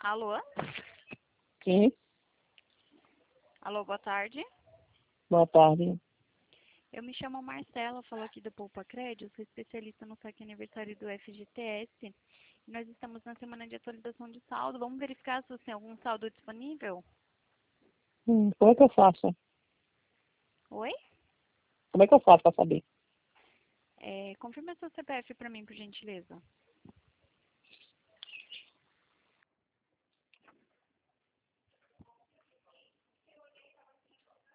Alô? Sim, Alô, boa tarde. boa tarde. Eu me chamo Marcela, falo aqui do Poupa Crédito, sou especialista no saque aniversário do FGTS. E nós estamos na semana de atualização de saldo. Vamos verificar se você tem algum saldo disponível? Como é que eu faço? Oi? Como é que eu faço para saber? Confirma seu CPF para mim, por gentileza.